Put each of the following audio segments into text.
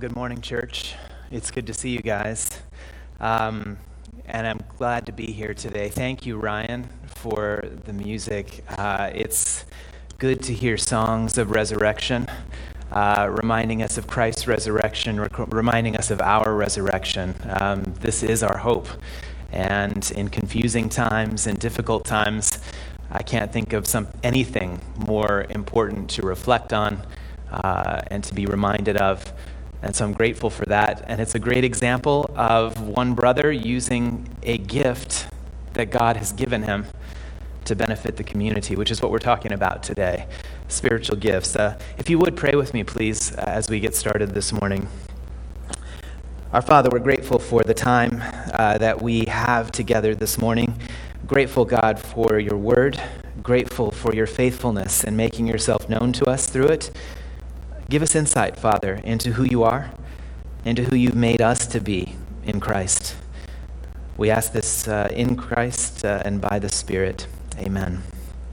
Good morning, church. It's good to see you guys. And I'm glad to be here today. Thank you, Ryan, for the music. It's good to hear songs of resurrection, reminding us of Christ's resurrection, reminding us of our resurrection. This is our hope. And in confusing times and difficult times, I can't think of anything more important to reflect on and to be reminded of. And so I'm grateful for that. And it's a great example of one brother using a gift that God has given him to benefit the community, which is what we're talking about today, spiritual gifts. If you would, pray with me, please, as we get started this morning. Our Father, we're grateful for the time that we have together this morning. Grateful, God, for your word. Grateful for your faithfulness in making yourself known to us through it. Give us insight, Father, into who you are, into who you've made us to be in Christ. We ask this in Christ and by the Spirit. Amen.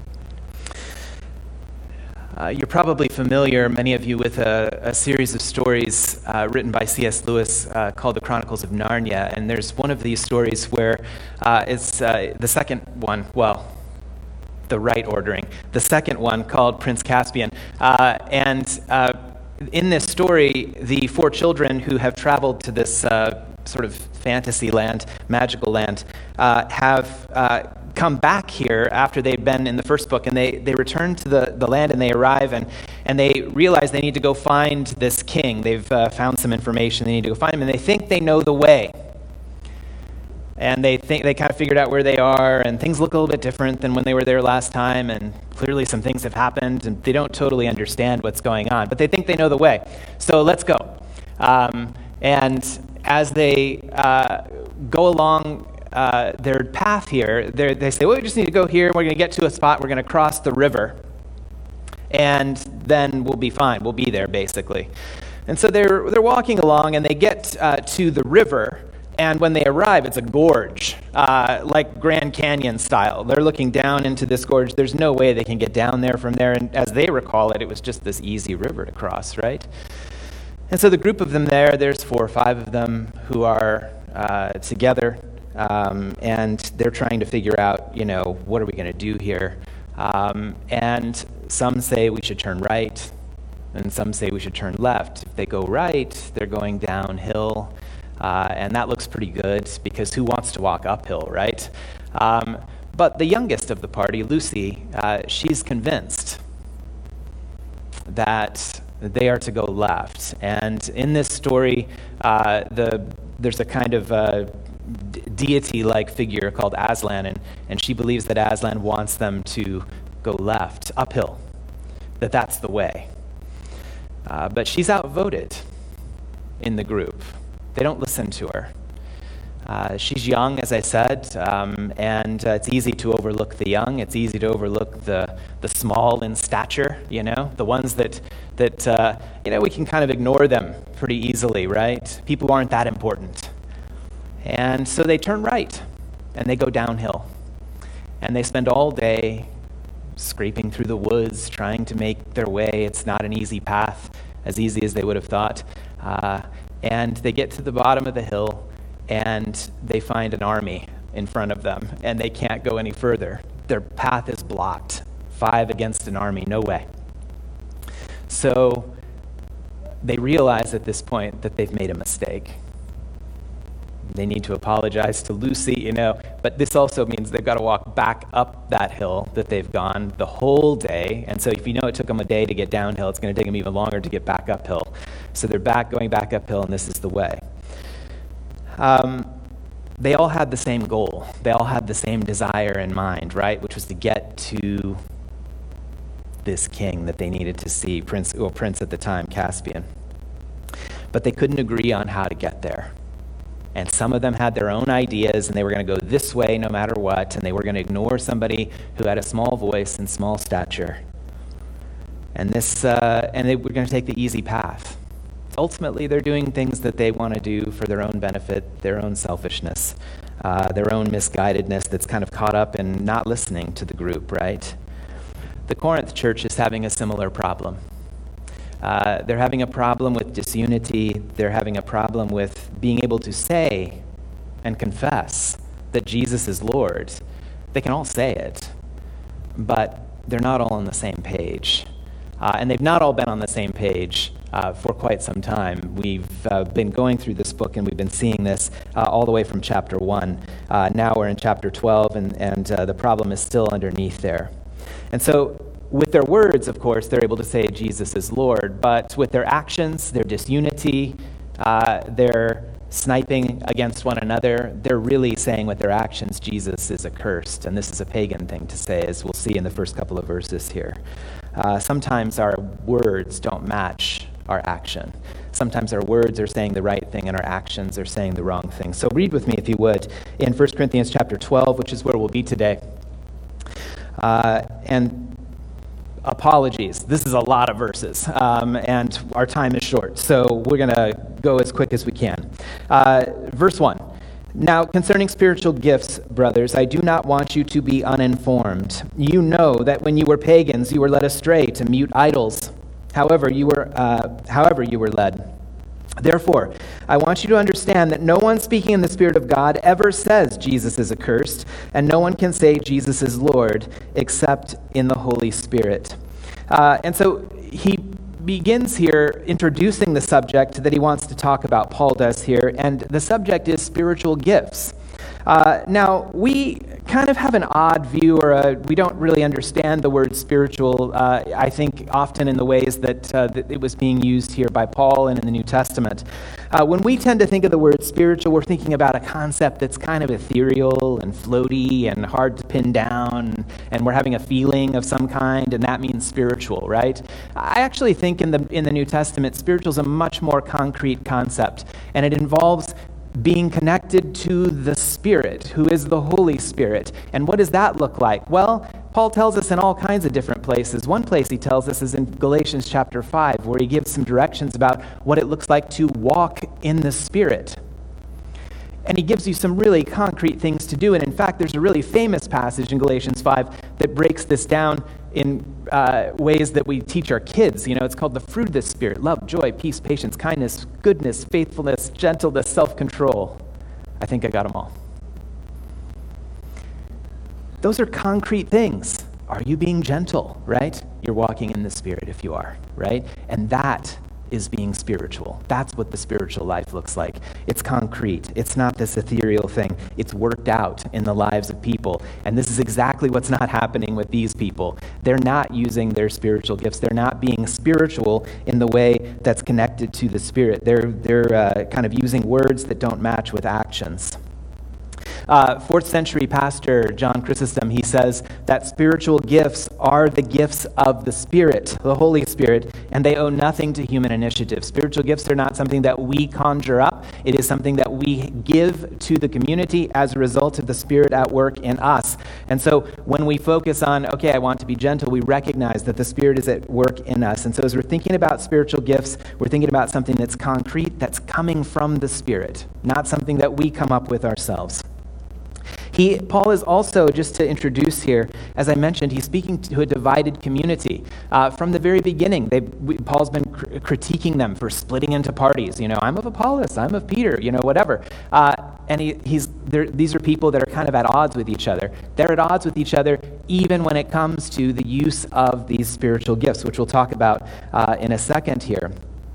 You're probably familiar, many of you, with a series of stories written by C.S. Lewis called The Chronicles of Narnia. And there's one of these stories where it's the second one, the right ordering. The second one, called Prince Caspian. In this story, the four children who have traveled to this sort of fantasy land, magical land, have come back here after they've been in the first book, and they return to the land, and they arrive, and they realize they need to go find this king. They've found some information. They need to go find him, and they think they know the way. And they think they kind of figured out where they are, and things look a little bit different than when they were there last time, and clearly some things have happened, and they don't totally understand what's going on, but they think they know the way. So let's go. And as they go along their path here, they say, well, we just need to go here, and we're going to get to a spot, we're going to cross the river, and then we'll be fine. We'll be there, basically. And so they're walking along, and they get to the river. And when they arrive, it's a gorge, like Grand Canyon style. They're looking down into this gorge. There's no way they can get down there from there. And as they recall it, it was just this easy river to cross, right? And so the group of them there's 4 or 5 of them who are together, and they're trying to figure out, what are we going to do here? And some say we should turn right, and some say we should turn left. If they go right, they're going downhill. And that looks pretty good, because who wants to walk uphill, right? But the youngest of the party, Lucy, she's convinced that they are to go left. And in this story, there's a kind of deity-like figure called Aslan, and she believes that Aslan wants them to go left, uphill, that's the way. But she's outvoted in the group. They don't listen to her. She's young, as I said, and it's easy to overlook the young. It's easy to overlook the small in stature, the ones that we can kind of ignore them pretty easily, right? People aren't that important. And so they turn right, and they go downhill. And they spend all day scraping through the woods, trying to make their way. It's not an easy path, as easy as they would have thought. And they get to the bottom of the hill, and they find an army in front of them, and they can't go any further. Their path is blocked. 5 against an army, no way. So they realize at this point that they've made a mistake. They need to apologize to Lucy, but this also means they've got to walk back up that hill that they've gone the whole day. And so if it took them a day to get downhill, it's going to take them even longer to get back uphill. So they're going back uphill, and this is the way. They all had the same goal. They all had the same desire in mind, right? Which was to get to this king that they needed to see, prince at the time, Caspian. But they couldn't agree on how to get there. And some of them had their own ideas, and they were going to go this way no matter what, and they were going to ignore somebody who had a small voice and small stature. And they were going to take the easy path. Ultimately, they're doing things that they want to do for their own benefit, their own selfishness, their own misguidedness that's kind of caught up in not listening to the group, right? The Corinth church is having a similar problem. They're having a problem with disunity. They're having a problem with being able to say and confess that Jesus is Lord. They can all say it, but they're not all on the same page. And they've not all been on the same page for quite some time. We've been going through this book, and we've been seeing this all the way from chapter 1. Now we're in chapter 12, and the problem is still underneath there. And so with their words, of course, they're able to say Jesus is Lord, but with their actions, their disunity, their sniping against one another, they're really saying with their actions, Jesus is accursed. And this is a pagan thing to say, as we'll see in the first couple of verses here. Sometimes our words don't match our action. Sometimes our words are saying the right thing and our actions are saying the wrong thing. So read with me, if you would, in 1 Corinthians chapter 12, which is where we'll be today. And apologies, this is a lot of verses, and our time is short, so we're going to go as quick as we can. Verse 1. Now, concerning spiritual gifts, brothers, I do not want you to be uninformed. You know that when you were pagans, you were led astray to mute idols. However you were led. Therefore, I want you to understand that no one speaking in the Spirit of God ever says Jesus is accursed, and no one can say Jesus is Lord except in the Holy Spirit. And so he begins here introducing the subject that he wants to talk about. Paul does here, and the subject is spiritual gifts. Now, we kind of have an odd view, or we don't really understand the word spiritual, I think, often in the ways that it was being used here by Paul and in the New Testament. When we tend to think of the word spiritual, we're thinking about a concept that's kind of ethereal and floaty and hard to pin down, and we're having a feeling of some kind, and that means spiritual, right? I actually think in the New Testament, spiritual is a much more concrete concept, and it involves being connected to the Spirit, who is the Holy Spirit. And what does that look like? Well, Paul tells us in all kinds of different places. One place he tells us is in Galatians chapter 5, where he gives some directions about what it looks like to walk in the Spirit. And he gives you some really concrete things to do. And in fact, there's a really famous passage in Galatians 5 that breaks this down in ways that we teach our kids. You know, it's called the fruit of the Spirit: love, joy, peace, patience, kindness, goodness, faithfulness, gentleness, self-control. I think I got them all. Those are concrete things. Are you being gentle, right? You're walking in the Spirit if you are, right? And that is being spiritual. That's what the spiritual life looks like. It's concrete. It's not this ethereal thing. It's worked out in the lives of people. And this is exactly what's not happening with these people. They're not using their spiritual gifts. They're not being spiritual in the way that's connected to the Spirit. They're kind of using words that don't match with actions. 4th century pastor John Chrysostom, he says that spiritual gifts are the gifts of the Spirit, the Holy Spirit, and they owe nothing to human initiative. Spiritual gifts are not something that we conjure up. It is something that we give to the community as a result of the Spirit at work in us. And so when we focus on, okay, I want to be gentle, we recognize that the Spirit is at work in us. And so as we're thinking about spiritual gifts, we're thinking about something that's concrete, that's coming from the Spirit, not something that we come up with ourselves. Paul is also, just to introduce here, as I mentioned, he's speaking to a divided community. From the very beginning, Paul's been critiquing them for splitting into parties. You know, I'm of Apollos, I'm of Peter, you know, whatever. And these are people that are kind of at odds with each other. They're at odds with each other even when it comes to the use of these spiritual gifts, which we'll talk about in a second here.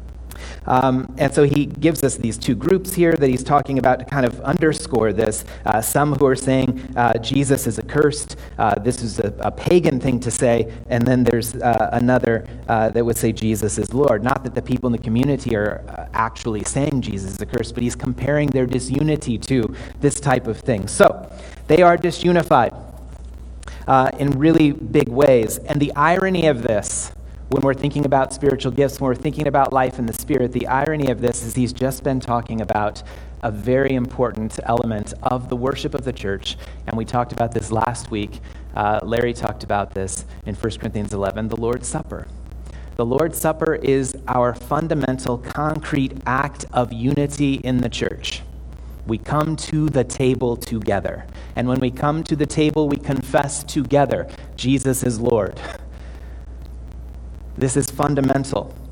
And so he gives us these two groups here that he's talking about to kind of underscore this. Some who are saying Jesus is accursed. This is a pagan thing to say. And then there's another that would say Jesus is Lord. Not that the people in the community are actually saying Jesus is accursed, but he's comparing their disunity to this type of thing. So they are disunified in really big ways. And the irony of this, when we're thinking about spiritual gifts, when we're thinking about life in the Spirit, the irony of this is he's just been talking about a very important element of the worship of the church. And we talked about this last week. Larry talked about this in 1 Corinthians 11, the Lord's Supper. The Lord's Supper is our fundamental, concrete act of unity in the church. We come to the table together. And when we come to the table, we confess together, Jesus is Lord. This is fundamental.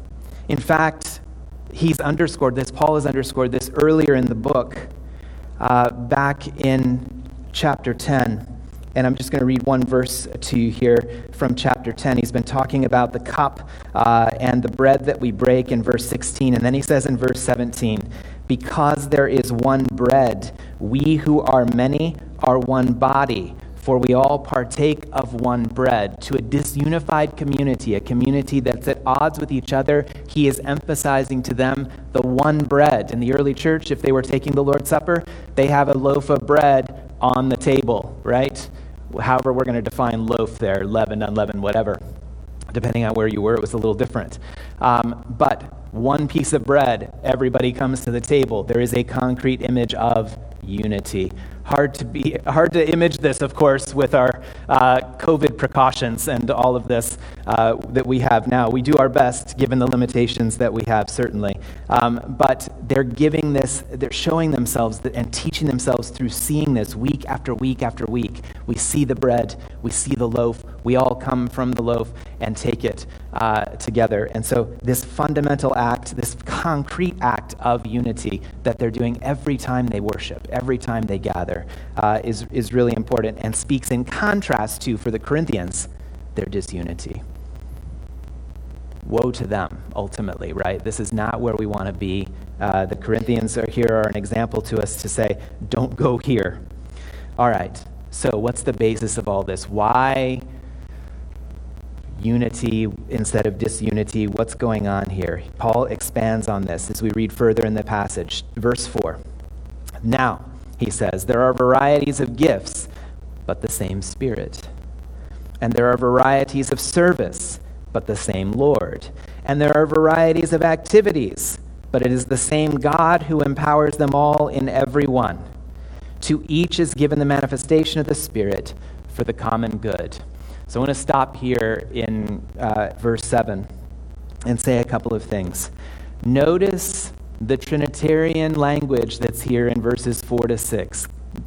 In fact, Paul has underscored this earlier in the book, back in chapter 10. And I'm just going to read one verse to you here from chapter 10. He's been talking about the cup and the bread that we break in verse 16. And then he says in verse 17, because there is one bread, we who are many are one body, for we all partake of one bread. To a disunified community, a community that's at odds with each other, he is emphasizing to them the one bread. In the early church, if they were taking the Lord's Supper, they have a loaf of bread on the table, right? However, we're going to define loaf there, leavened, unleavened, whatever. Depending on where you were, it was a little different. But one piece of bread, everybody comes to the table. There is a concrete image of unity. Hard to image this, of course, with our COVID precautions and all of this that we have now. We do our best, given the limitations that we have, certainly. But they're showing themselves and teaching themselves through seeing this week after week after week. We see the bread, we see the loaf, we all come from the loaf and take it together. And so this fundamental act, this concrete act of unity that they're doing every time they worship, every time they gather, is really important and speaks in contrast to, for the Corinthians, their disunity. Woe to them, ultimately, right? This is not where we want to be. The Corinthians are an example to us to say, don't go here. All right, so what's the basis of all this? Why unity instead of disunity? What's going on here? Paul expands on this as we read further in the passage. Verse 4. Now, he says, there are varieties of gifts, but the same Spirit. And there are varieties of service, but the same Lord. And there are varieties of activities, but it is the same God who empowers them all in every one. To each is given the manifestation of the Spirit for the common good. So I want to stop here in verse 7 and say a couple of things. Notice the Trinitarian language that's here in verses 4 to 6.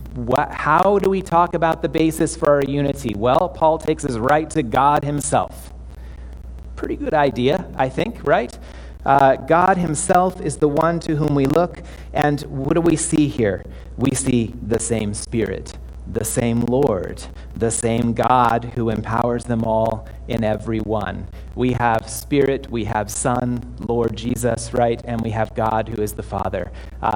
How do we talk about the basis for our unity? Well, Paul takes us right to God himself. Pretty good idea, I think, right? God himself is the one to whom we look. And what do we see here? We see the same Spirit, the same Lord, the same God who empowers them all in every one. We have Spirit, we have Son, Lord Jesus, right? And we have God who is the Father.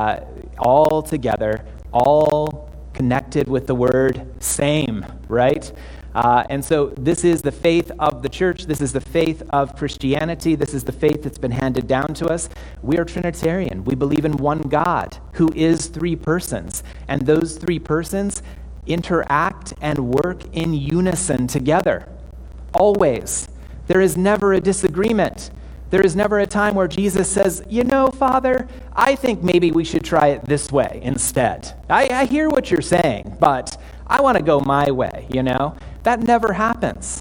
All together, all connected with the word same, right? And so this is the faith of the church. This is the faith of Christianity. This is the faith that's been handed down to us. We are Trinitarian. We believe in one God who is three persons. And those three persons interact and work in unison together. Always. There is never a disagreement. There is never a time where Jesus says, Father, I think maybe we should try it this way instead. I hear what you're saying, but I want to go my way, That never happens.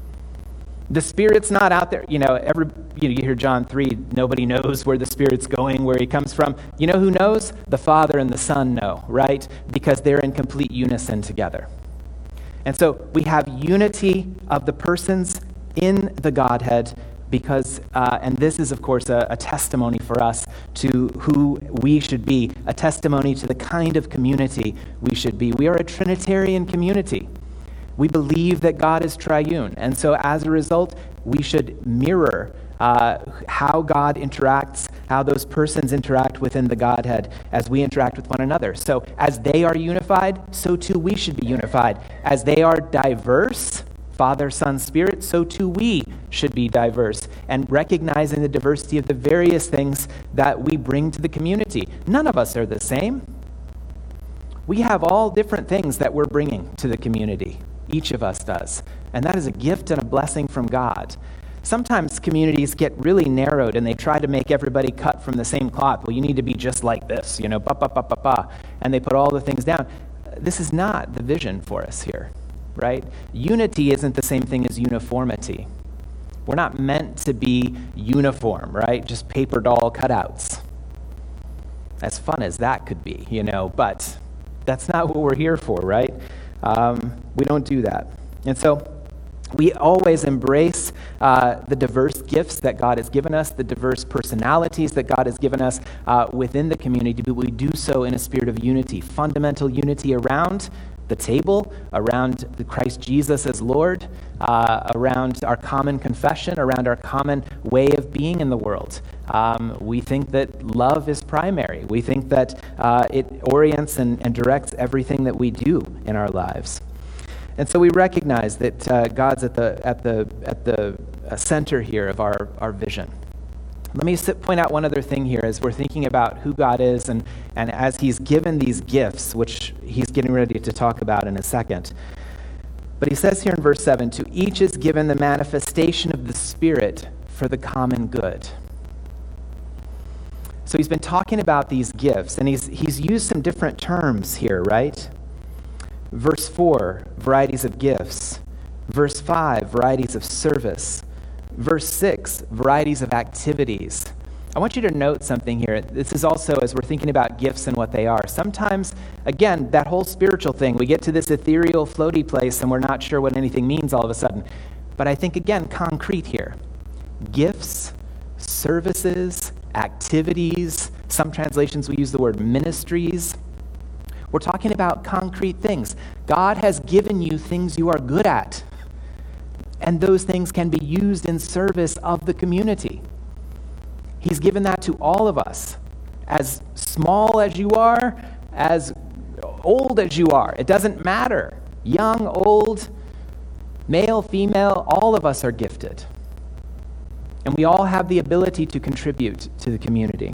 The Spirit's not out there. You hear John 3, nobody knows where the Spirit's going, where he comes from. You know who knows? The Father and the Son know, right? Because they're in complete unison together. And so we have unity of the persons in the Godhead because, and this is, of course, a testimony for us to who we should be, a testimony to the kind of community we should be. We are a Trinitarian community. We believe that God is triune, and so as a result, we should mirror how God interacts, how those persons interact within the Godhead as we interact with one another. So as they are unified, so too we should be unified. As they are diverse, Father, Son, Spirit, so too we should be diverse, and recognizing the diversity of the various things that we bring to the community. None of us are the same. We have all different things that we're bringing to the community. Each of us does. And that is a gift and a blessing from God. Sometimes communities get really narrowed and they try to make everybody cut from the same cloth. Well, you need to be just like this, and they put all the things down. This is not the vision for us here, right? Unity isn't the same thing as uniformity. We're not meant to be uniform, right? Just paper doll cutouts. As fun as that could be, but that's not what we're here for, right? We don't do that. And so We always embrace the diverse gifts that God has given us, the diverse personalities that God has given us within the community, but we do so in a spirit of unity, fundamental unity around the table, around Christ Jesus as Lord, around our common confession, around our common way of being in the world. We think that love is primary. We think that it orients and directs everything that we do in our lives. And so we recognize that God's at the center here of our vision. Let me point out one other thing here as we're thinking about who God is and as he's given these gifts, which he's getting ready to talk about in a second. But he says here in verse 7, to each is given the manifestation of the Spirit for the common good. So he's been talking about these gifts, and he's used some different terms here, right? Verse 4, varieties of gifts. Verse 5, varieties of service. Verse 6, varieties of activities. I want you to note something here. This is also as we're thinking about gifts and what they are. Sometimes, again, that whole spiritual thing, we get to this ethereal, floaty place and we're not sure what anything means all of a sudden. But I think, again, concrete here. Gifts, services, activities. Some translations we use the word ministries. We're talking about concrete things. God has given you things you are good at. And those things can be used in service of the community. He's given that to all of us. As small as you are, as old as you are, it doesn't matter. Young, old, male, female, all of us are gifted. And we all have the ability to contribute to the community.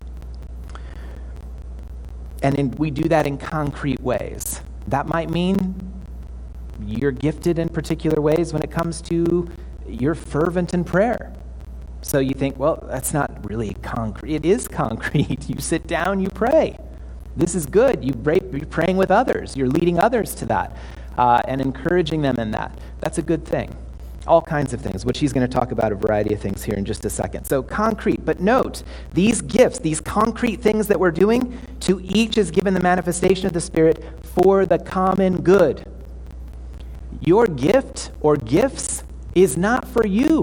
And we do that in concrete ways. That might mean you're gifted in particular ways when it comes to you're fervent in prayer. So you think, well, that's not really concrete. It is concrete. You sit down, you pray. This is good. You're praying with others. You're leading others to that and encouraging them in that. That's a good thing. All kinds of things, which he's going to talk about a variety of things here in just a second. So concrete, but note, these gifts, these concrete things that we're doing, to each is given the manifestation of the Spirit for the common good. Your gift or gifts is not for you.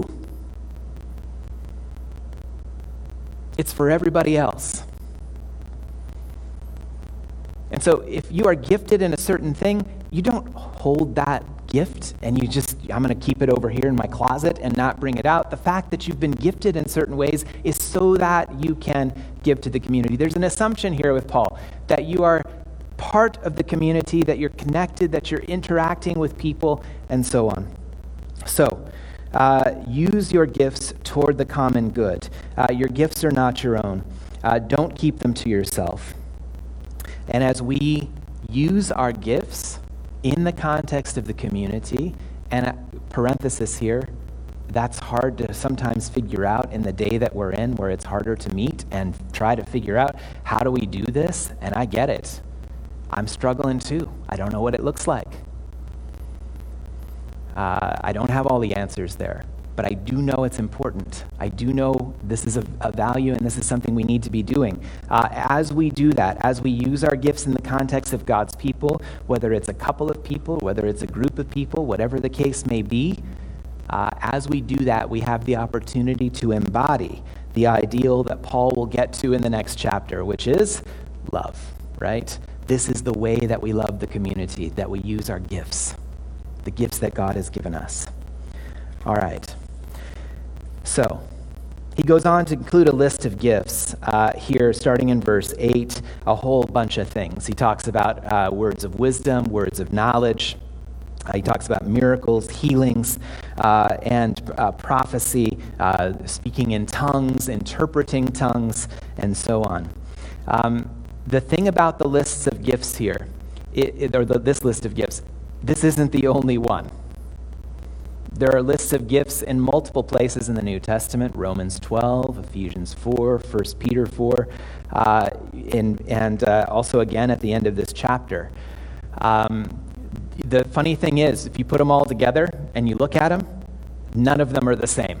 It's for everybody else. And so if you are gifted in a certain thing, you don't hold that gift and I'm going to keep it over here in my closet and not bring it out. The fact that you've been gifted in certain ways is so that you can give to the community. There's an assumption here with Paul that you are part of the community, that you're connected, that you're interacting with people, and so on. So, use your gifts toward the common good. Your gifts are not your own. Don't keep them to yourself. And as we use our gifts in the context of the community, and parenthesis here, that's hard to sometimes figure out in the day that we're in, where it's harder to meet and try to figure out, how do we do this? And I get it. I'm struggling too. I don't know what it looks like. I don't have all the answers there, but I do know it's important. I do know this is a value and this is something we need to be doing. As we do that, as we use our gifts in the context of God's people, whether it's a couple of people, whether it's a group of people, whatever the case may be, as we do that, we have the opportunity to embody the ideal that Paul will get to in the next chapter, which is love, right? This is the way that we love the community, that we use our gifts, the gifts that God has given us. All right. So, he goes on to include a list of gifts here, starting in verse 8, a whole bunch of things. He talks about words of wisdom, words of knowledge. He talks about miracles, healings, and prophecy, speaking in tongues, interpreting tongues, and so on. The thing about the lists of gifts here, this list of gifts, this isn't the only one. There are lists of gifts in multiple places in the New Testament, Romans 12, Ephesians 4, 1 Peter 4, and also again at the end of this chapter. The funny thing is, if you put them all together and you look at them, none of them are the same.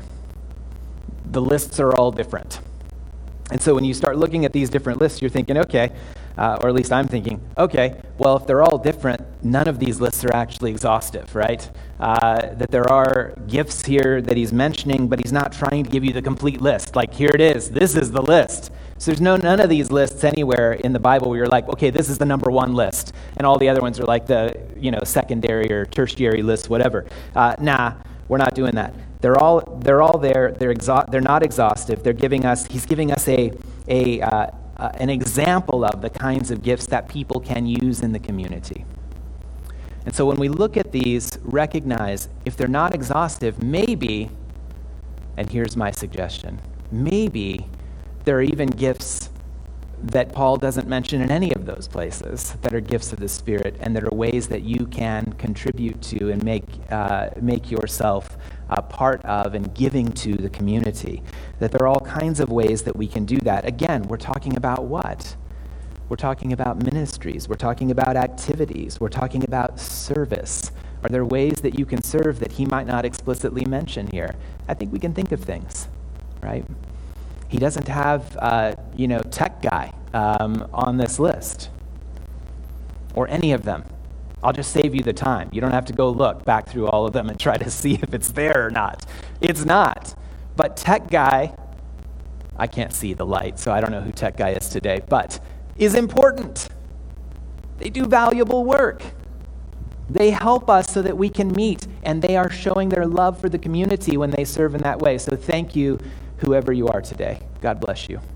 The lists are all different. And so when you start looking at these different lists, you're thinking, okay, or at least I'm thinking, okay, well, if they're all different, none of these lists are actually exhaustive, right? That there are gifts here that he's mentioning, but he's not trying to give you the complete list. Like, here it is. This is the list. So there's none of these lists anywhere in the Bible where you're like, okay, this is the number one list, and all the other ones are like the secondary or tertiary lists, whatever. Nah, we're not doing that. They're all there. They're not exhaustive. He's giving us an example of the kinds of gifts that people can use in the community. And so when we look at these, recognize if they're not exhaustive, maybe, and here's my suggestion, maybe there are even gifts that Paul doesn't mention in any of those places that are gifts of the Spirit, and that are ways that you can contribute to and make yourself a part of and giving to the community. That there are all kinds of ways that we can do that. Again, we're talking about what? We're talking about ministries. We're talking about activities. We're talking about service. Are there ways that you can serve that he might not explicitly mention here? I think we can think of things, right? He doesn't have, tech guy on this list, or any of them. I'll just save you the time. You don't have to go look back through all of them and try to see if it's there or not. It's not. But tech guy, I can't see the light, so I don't know who tech guy is today, but is important. They do valuable work. They help us so that we can meet, and they are showing their love for the community when they serve in that way. So thank you, whoever you are today. God bless you.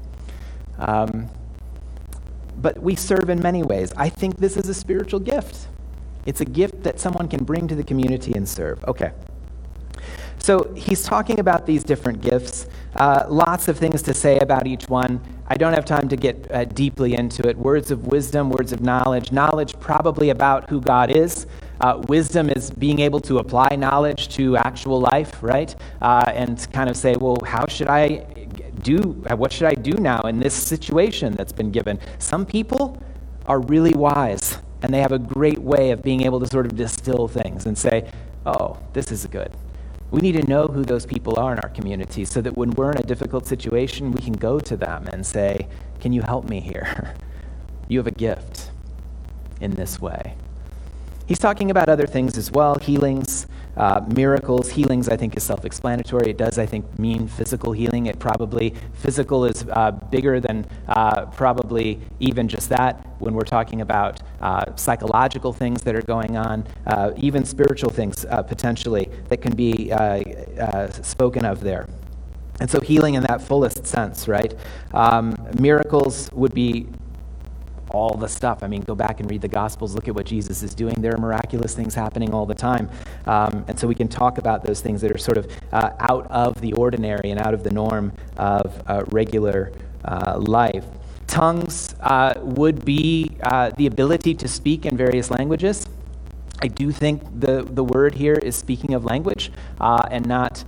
But we serve in many ways. I think this is a spiritual gift. It's a gift that someone can bring to the community and serve. Okay. So he's talking about these different gifts. Lots of things to say about each one. I don't have time to get deeply into it. Words of wisdom, words of knowledge. Knowledge probably about who God is. Wisdom is being able to apply knowledge to actual life, right? And kind of say, well, what should I do now in this situation that's been given? Some people are really wise, and they have a great way of being able to sort of distill things and say, oh, this is good. We need to know who those people are in our community so that when we're in a difficult situation, we can go to them and say, can you help me here? You have a gift in this way. He's talking about other things as well, healings, miracles. Healings, I think, is self-explanatory. It does, I think, mean physical healing. Physical is bigger than probably even just that when we're talking about psychological things that are going on, even spiritual things potentially that can be spoken of there. And so healing in that fullest sense, right? Miracles would be all the stuff. I mean, go back and read the Gospels, look at what Jesus is doing. There are miraculous things happening all the time. And so we can talk about those things that are sort of out of the ordinary and out of the norm of regular life. Tongues would be the ability to speak in various languages. I do think the word here is speaking of language and not,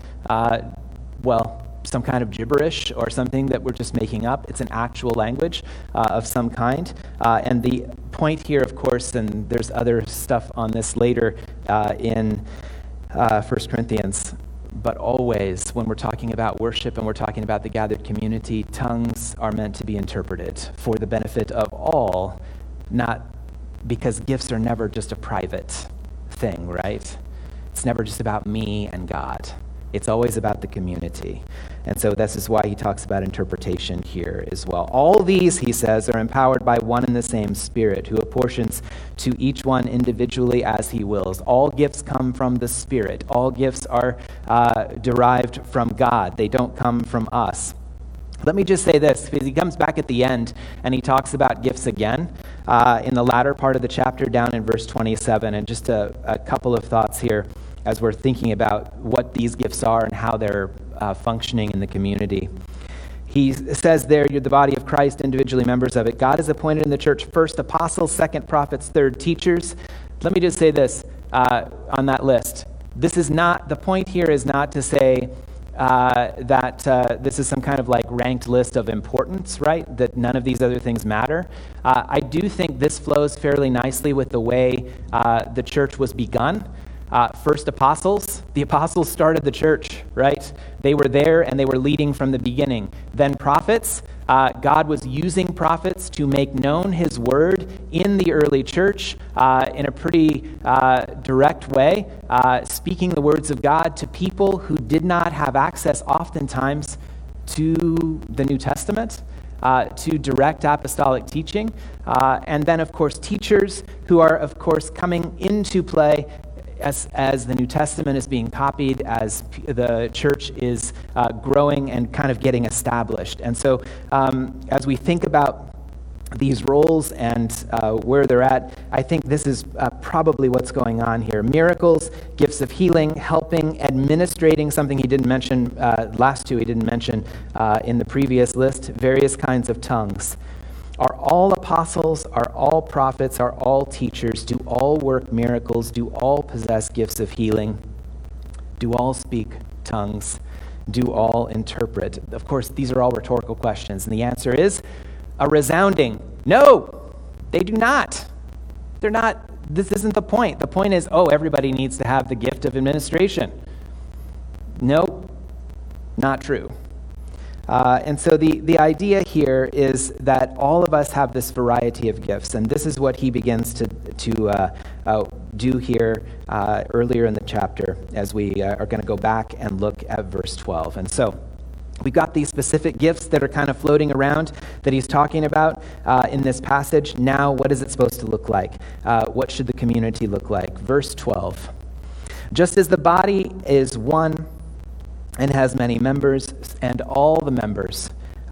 some kind of gibberish or something that we're just making up. It's an actual language of some kind. And the point here, of course, and there's other stuff on this later in 1 Corinthians, but always when we're talking about worship and we're talking about the gathered community, tongues are meant to be interpreted for the benefit of all, not because gifts are never just a private thing, right? It's never just about me and God. It's always about the community. And so this is why he talks about interpretation here as well. All these, he says, are empowered by one and the same Spirit, who apportions to each one individually as he wills. All gifts come from the Spirit. All gifts are derived from God. They don't come from us. Let me just say this, because he comes back at the end and he talks about gifts again in the latter part of the chapter down in verse 27. And just a couple of thoughts here as we're thinking about what these gifts are and how they're functioning in the community. He says there, you're the body of Christ, individually members of it. God has appointed in the church first apostles, second prophets, third teachers. Let me just say this on that list. The point here is not to say that this is some kind of like ranked list of importance, right? That none of these other things matter. I do think this flows fairly nicely with the way the church was begun. First apostles, the apostles started the church, right? They were there and they were leading from the beginning. Then prophets, God was using prophets to make known his word in the early church in a pretty direct way, speaking the words of God to people who did not have access oftentimes to the New Testament, to direct apostolic teaching. And then, of course, teachers who are, of course, coming into play as the New Testament is being copied, as the church is growing and kind of getting established. And so as we think about these roles and where they're at, I think this is probably what's going on here. Miracles, gifts of healing, helping, administrating, something he didn't mention, last two he didn't mention in the previous list, various kinds of tongues. Are all apostles, are all prophets, are all teachers, do all work miracles, do all possess gifts of healing, do all speak tongues, do all interpret? Of course, these are all rhetorical questions, and the answer is a resounding no. They do not. They're not. This isn't the point. The point is, everybody needs to have the gift of administration. No, not true. And so the idea here is that all of us have this variety of gifts, and this is what he begins to do here earlier in the chapter as we are going to go back and look at verse 12. And so we've got these specific gifts that are kind of floating around that he's talking about in this passage. Now, what is it supposed to look like? What should the community look like? Verse 12. Just as the body is one and has many members, and all the members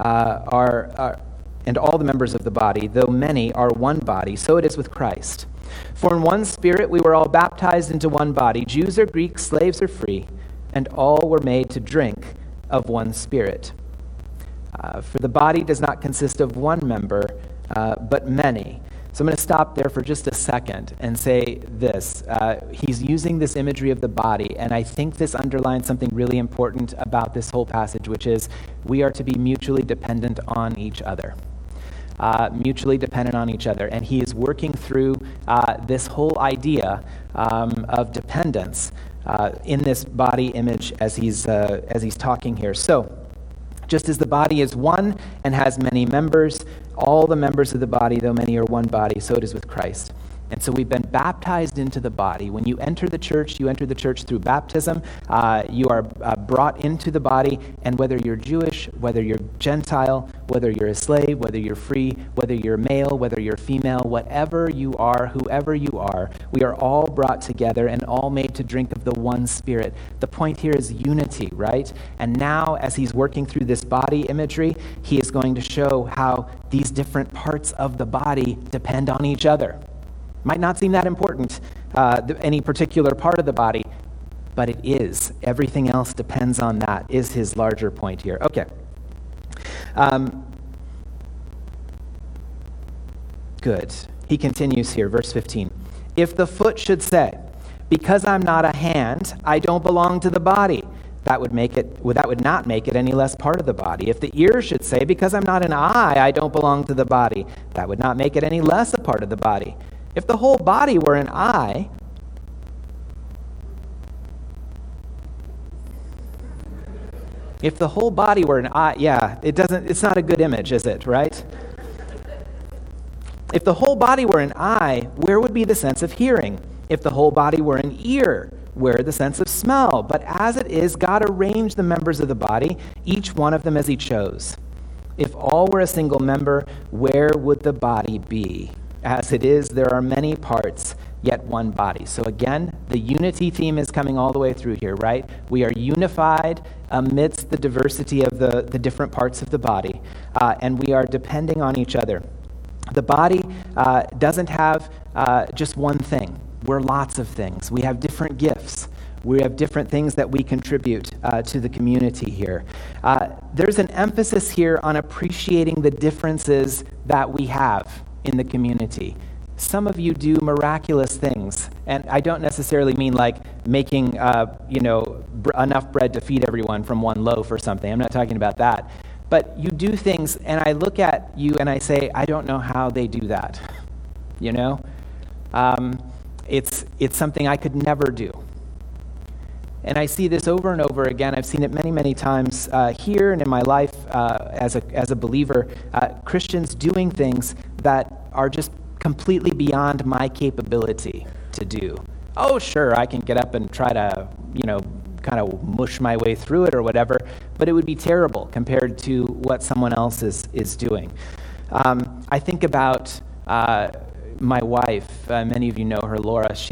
and all the members of the body, though many, are one body, so it is with Christ. For in one Spirit we were all baptized into one body, Jews or Greeks, slaves or free, and all were made to drink of one Spirit. For the body does not consist of one member, but many. So I'm going to stop there for just a second and say this. He's using this imagery of the body, and I think this underlines something really important about this whole passage, which is we are to be mutually dependent on each other. Mutually dependent on each other. And he is working through this whole idea of dependence in this body image as he's talking here. So, just as the body is one and has many members, all the members of the body, though many are one body, so it is with Christ. And so we've been baptized into the body. When you enter the church, you enter the church through baptism. You are brought into the body, and whether you're Jewish, whether you're Gentile, whether you're a slave, whether you're free, whether you're male, whether you're female, whatever you are, whoever you are, we are all brought together and all made to drink of the one Spirit. The point here is unity, right? And now, as he's working through this body imagery, he is going to show how these different parts of the body depend on each other. Might not seem that important, any particular part of the body, but it is. Everything else depends on that, is his larger point here. Okay. Good. He continues here, verse 15. If the foot should say, because I'm not a hand, I don't belong to the body, that would not make it any less part of the body. If the ear should say, because I'm not an eye, I don't belong to the body, that would not make it any less a part of the body. If the whole body were an eye, it's not a good image, is it, right? If the whole body were an eye, where would be the sense of hearing? If the whole body were an ear, where the sense of smell? But as it is, God arranged the members of the body, each one of them as he chose. If all were a single member, where would the body be? As it is, there are many parts, yet one body. So again, the unity theme is coming all the way through here, right? We are unified amidst the diversity of the different parts of the body, and we are depending on each other. The body doesn't have just one thing. We're lots of things. We have different gifts. We have different things that we contribute to the community here. There's an emphasis here on appreciating the differences that we have in the community. Some of you do miraculous things, and I don't necessarily mean like making enough bread to feed everyone from one loaf or something. I'm not talking about that. But you do things, and I look at you and I say, I don't know how they do that. It's something I could never do. And I see this over and over again. I've seen it many, many times here and in my life as a believer. Christians doing things that are just completely beyond my capability to do. Oh, sure, I can get up and try to, kind of mush my way through it or whatever, but it would be terrible compared to what someone else is doing. I think about my wife. Many of you know her, Laura. She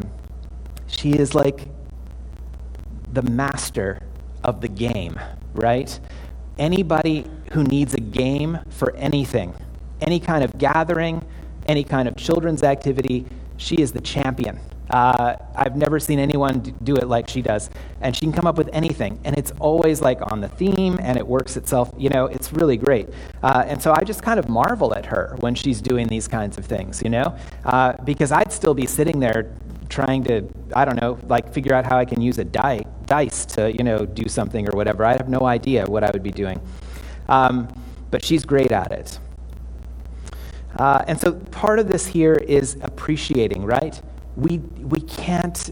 is like the master of the game, right? Anybody who needs a game for anything, any kind of gathering, any kind of children's activity, she is the champion. I've never seen anyone do it like she does. And she can come up with anything, and it's always like on the theme, and it works itself. It's really great. And so I just kind of marvel at her when she's doing these kinds of things, because I'd still be sitting there trying to, figure out how I can use a dice to, do something or whatever. I have no idea what I would be doing. But she's great at it. And so part of this here is appreciating, right? We can't,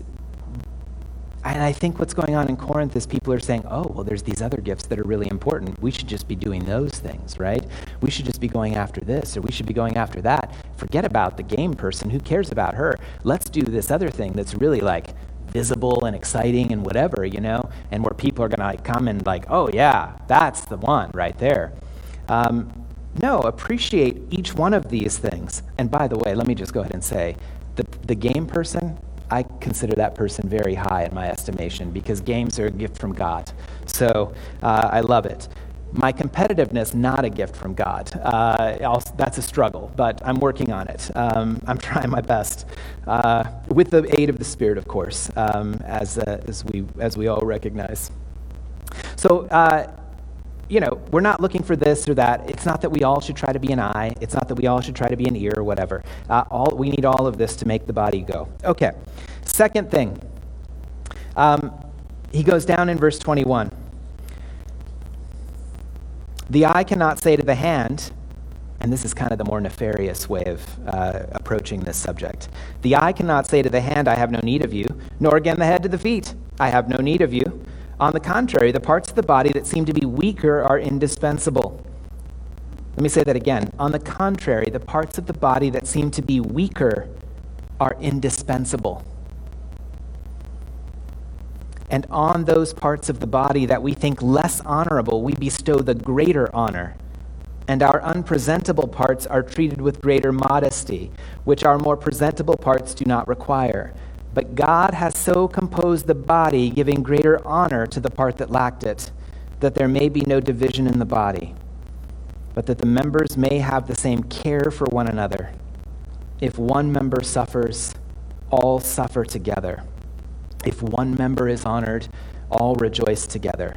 and I think what's going on in Corinth is people are saying, oh, well, there's these other gifts that are really important. We should just be doing those things, right? We should just be going after this, or we should be going after that. Forget about the game person. Who cares about her? Let's do this other thing that's really like visible and exciting and whatever, and where people are going to come and like, oh yeah, that's the one right there. No, appreciate each one of these things. And by the way, let me just go ahead and say, the game person, I consider that person very high in my estimation because games are a gift from God. So I love it. My competitiveness, not a gift from God. That's a struggle, but I'm working on it. I'm trying my best with the aid of the Spirit, of course, as we all recognize. So, we're not looking for this or that. It's not that we all should try to be an eye. It's not that we all should try to be an ear or whatever. We need all of this to make the body go. Okay. Second thing. He goes down in verse 21. The eye cannot say to the hand, and this is kind of the more nefarious way of approaching this subject. The eye cannot say to the hand, I have no need of you, nor again the head to the feet, I have no need of you. On the contrary, the parts of the body that seem to be weaker are indispensable. Let me say that again. On the contrary, the parts of the body that seem to be weaker are indispensable. And on those parts of the body that we think less honorable, we bestow the greater honor. And our unpresentable parts are treated with greater modesty, which our more presentable parts do not require. But God has so composed the body, giving greater honor to the part that lacked it, that there may be no division in the body, but that the members may have the same care for one another. If one member suffers, all suffer together. If one member is honored, all rejoice together.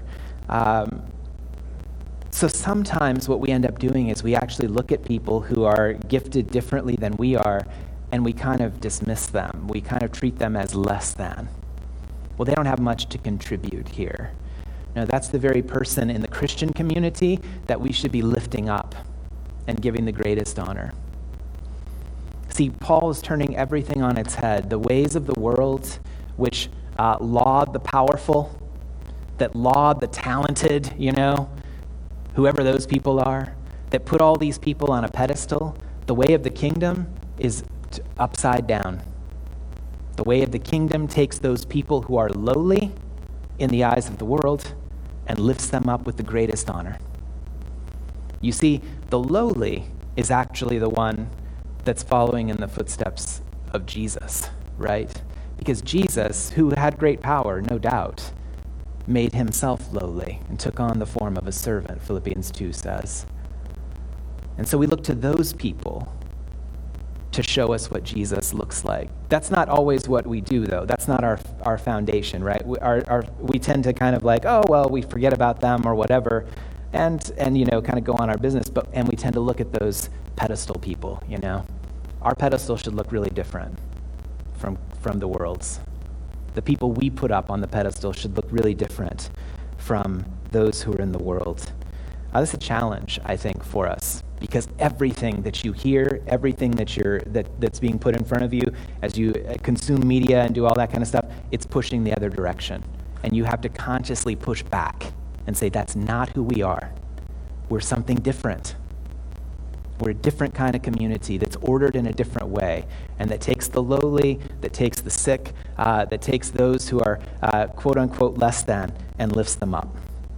So sometimes what we end up doing is we actually look at people who are gifted differently than we are, and we kind of dismiss them. We kind of treat them as less than. Well, they don't have much to contribute here. No, that's the very person in the Christian community that we should be lifting up and giving the greatest honor. See, Paul is turning everything on its head. The ways of the world, which laud the powerful, that laud the talented, whoever those people are, that put all these people on a pedestal. The way of the kingdom is upside down. The way of the kingdom takes those people who are lowly in the eyes of the world and lifts them up with the greatest honor. You see, the lowly is actually the one that's following in the footsteps of Jesus, right? Because Jesus, who had great power, no doubt, made himself lowly and took on the form of a servant, Philippians 2 says. And so we look to those people to show us what Jesus looks like. That's not always what we do, though. That's not our foundation, right? We tend to kind of like, oh, well, we forget about them or whatever, and kind of go on our business, and we tend to look at those pedestal people, Our pedestal should look really different from the world's. The people we put up on the pedestal should look really different from those who are in the world. This is a challenge, I think, for us, because everything that you hear, everything that's being put in front of you as you consume media and do all that kind of stuff, it's pushing the other direction. And you have to consciously push back and say, that's not who we are. We're something different. We're a different kind of community that's ordered in a different way, and that takes the lowly, that takes the sick, that takes those who are quote unquote less than and lifts them up.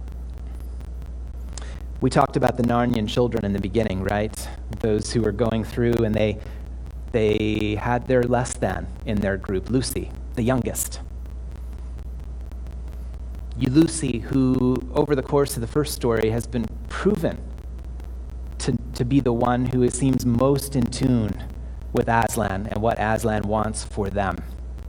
We talked about the Narnian children in the beginning, right? Those who were going through and they had their less than in their group, Lucy, the youngest. Lucy, who over the course of the first story has been proven to be the one who it seems most in tune with Aslan and what Aslan wants for them.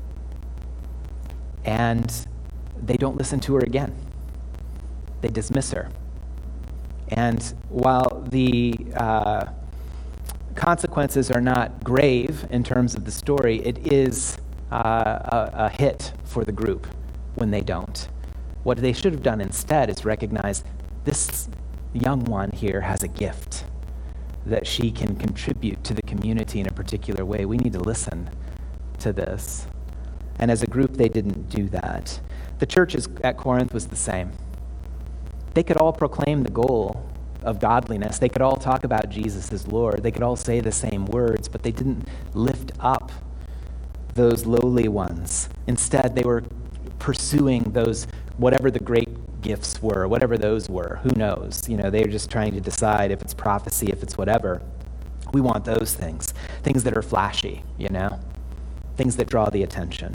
And they don't listen to her again. They dismiss her. And while the consequences are not grave in terms of the story, it is a hit for the group when they don't. What they should have done instead is recognize this young one here has a gift that she can contribute to the community in a particular way. We need to listen to this. And as a group, they didn't do that. The church at Corinth was the same. They could all proclaim the goal of godliness. They could all talk about Jesus as Lord. They could all say the same words, but they didn't lift up those lowly ones. Instead, they were pursuing those, whatever the great gifts were, whatever those were, who knows? They're just trying to decide if it's prophecy, if it's whatever. We want those things that are flashy, things that draw the attention.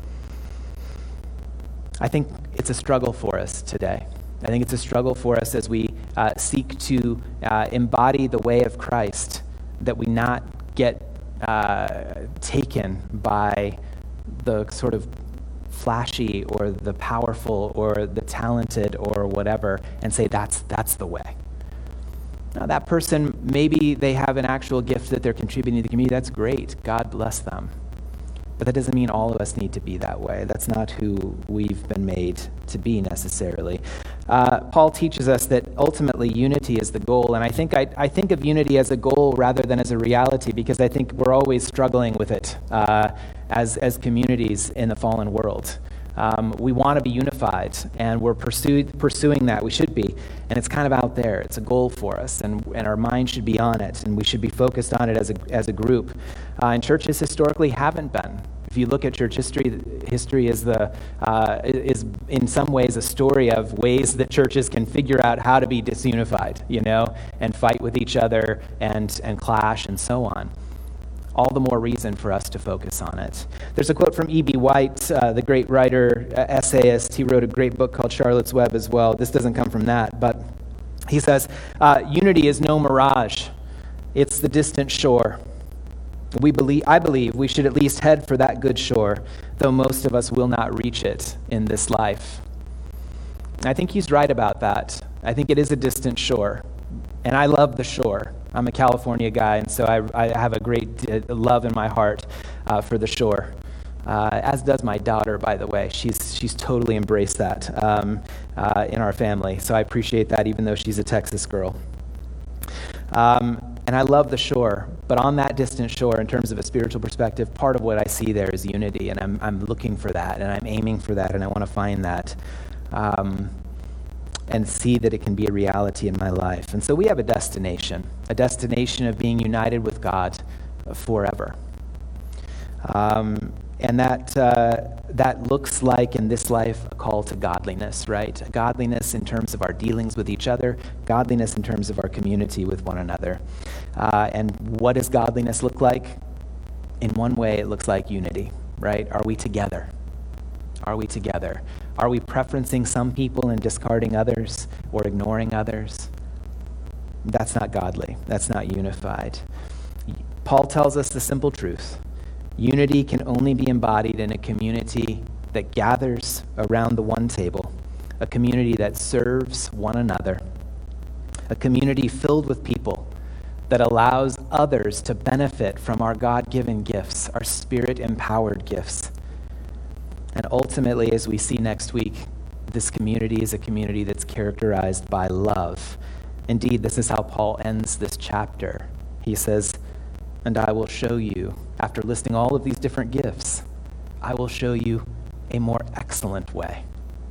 I think it's a struggle for us today. I think it's a struggle for us as we seek to embody the way of Christ, that we not get taken by the sort of flashy or the powerful or the talented or whatever and say that's the way. Now, that person, maybe they have an actual gift that they're contributing to the community. That's great. God bless them. But that doesn't mean all of us need to be that way. That's not who we've been made to be necessarily. Paul teaches us that ultimately unity is the goal, and I think of unity as a goal rather than as a reality, because I think we're always struggling with it as communities in the fallen world. We want to be unified, and we're pursuing that. We should be, and it's kind of out there. It's a goal for us, and our mind should be on it, and we should be focused on it as a group. And churches historically haven't been. If you look at church history is in some ways a story of ways that churches can figure out how to be disunified, and fight with each other and clash and so on. All the more reason for us to focus on it. There's a quote from E.B. White, the great writer, essayist. He wrote a great book called Charlotte's Web as well. This doesn't come from that, but he says, unity is no mirage. It's the distant shore. I believe we should at least head for that good shore, though most of us will not reach it in this life. I think he's right about that. I think it is a distant shore, and I love the shore. I'm a California guy, and so I have a great love in my heart for the shore, as does my daughter, by the way. She's totally embraced that in our family, so I appreciate that, even though she's a Texas girl. And I love the shore, but on that distant shore, in terms of a spiritual perspective, part of what I see there is unity, and I'm looking for that, and I'm aiming for that, and I want to find that. And see that it can be a reality in my life. And so we have a destination of being united with God forever. And that looks like in this life a call to godliness, right? Godliness in terms of our dealings with each other, godliness in terms of our community with one another. And what does godliness look like? In one way, it looks like unity, right? Are we together? Are we together? Are we preferencing some people and discarding others or ignoring others? That's not godly. That's not unified. Paul tells us the simple truth. Unity can only be embodied in a community that gathers around the one table, a community that serves one another, a community filled with people that allows others to benefit from our God-given gifts, our Spirit-empowered gifts. And ultimately, as we see next week, this community is a community that's characterized by love. Indeed, this is how Paul ends this chapter. He says, and I will show you, after listing all of these different gifts, I will show you a more excellent way.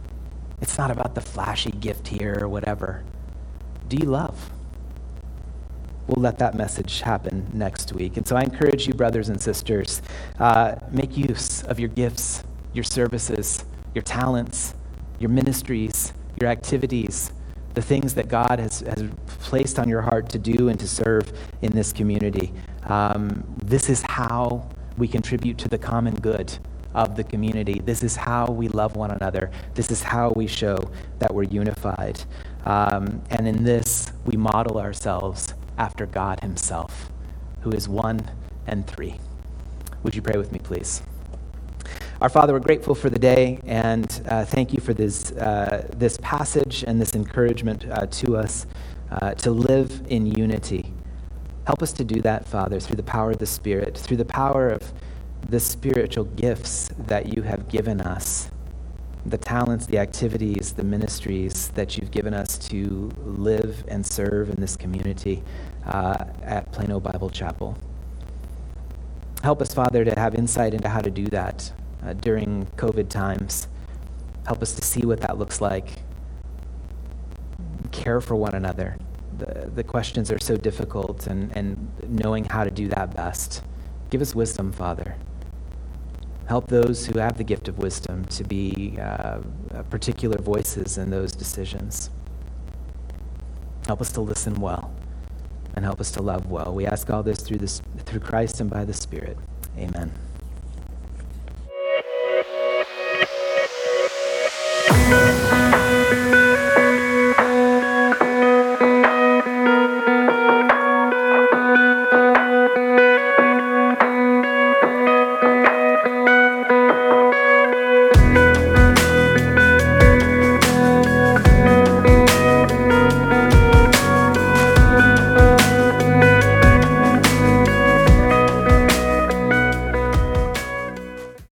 It's not about the flashy gift here or whatever. Do you love? We'll let that message happen next week. And so I encourage you, brothers and sisters, make use of your gifts, your services, your talents, your ministries, your activities, the things that God has placed on your heart to do and to serve in this community. This is how we contribute to the common good of the community. This is how we love one another. This is how we show that we're unified. And in this, we model ourselves after God himself, who is one and three. Would you pray with me, please? Our Father, we're grateful for the day, and thank you for this passage and this encouragement to us to live in unity. Help us to do that, Father, through the power of the Spirit, through the power of the spiritual gifts that you have given us, the talents, the activities, the ministries that you've given us to live and serve in this community at Plano Bible Chapel. Help us, Father, to have insight into how to do that during COVID times. Help us to see what that looks like. Care for one another. The questions are so difficult, and knowing how to do that best. Give us wisdom, Father. Help those who have the gift of wisdom to be particular voices in those decisions. Help us to listen well, and help us to love well. We ask all this through Christ and by the Spirit. Amen.